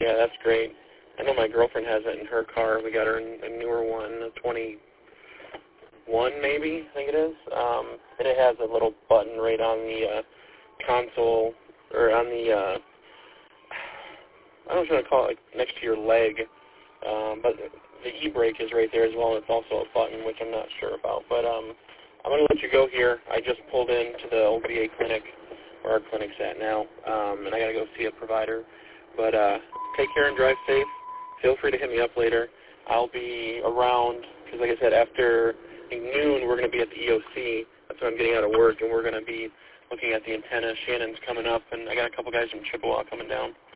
Yeah, that's great. I know my girlfriend has it in her car. We got her a newer one, a 21 maybe, I think it is. And it has a little button right on the console, or on the, I don't know what you want to call it, like next to your leg. But the e-brake is right there as well. It's also a button, which I'm not sure about. But I'm going to let you go here. I just pulled into the old VA clinic, where our clinic's at now, and I got to go see a provider. But take care and drive safe. Feel free to hit me up later. I'll be around, because like I said, after noon, we're going to be at the EOC. That's when I'm getting out of work, and we're going to be looking at the antenna. Shannon's coming up, and I got a couple guys from Chippewa coming down.